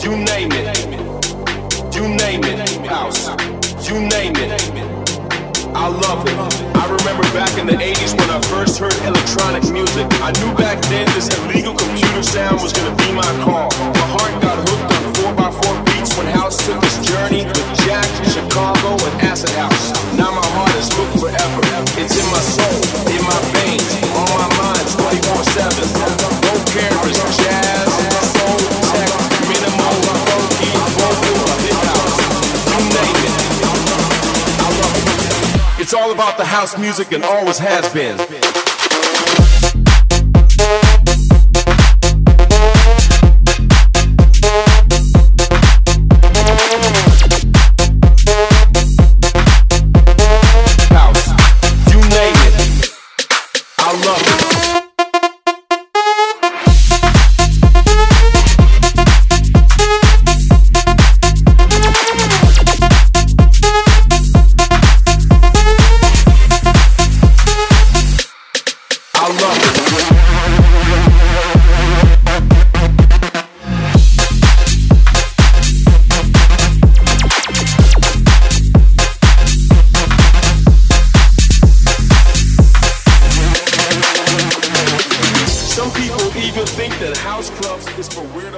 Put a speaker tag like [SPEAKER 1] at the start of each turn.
[SPEAKER 1] You name it. You name it. House. You name it. I love it. I remember back in the 80s when I first heard electronic music. I knew back then this illegal computer sound was gonna be my call. My heart got hooked on 4x4 beats when house took its journey with Jack, Chicago, and Acid House. Now my heart is hooked forever. It's in my soul, in my veins, on my mind 24/7. Don't care if it's jazz, soul, tech, minimal, funky, vocal, or hip house. You name it. I love it. It's all about the house music and always has been. Some people even think that house clubs is for weird